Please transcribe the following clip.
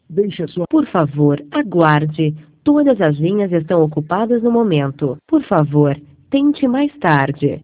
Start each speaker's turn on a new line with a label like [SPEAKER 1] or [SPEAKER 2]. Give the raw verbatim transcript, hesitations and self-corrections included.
[SPEAKER 1] Deixe a sua...
[SPEAKER 2] Por favor, aguarde. Todas as linhas estão ocupadas no momento. Por favor, tente mais tarde.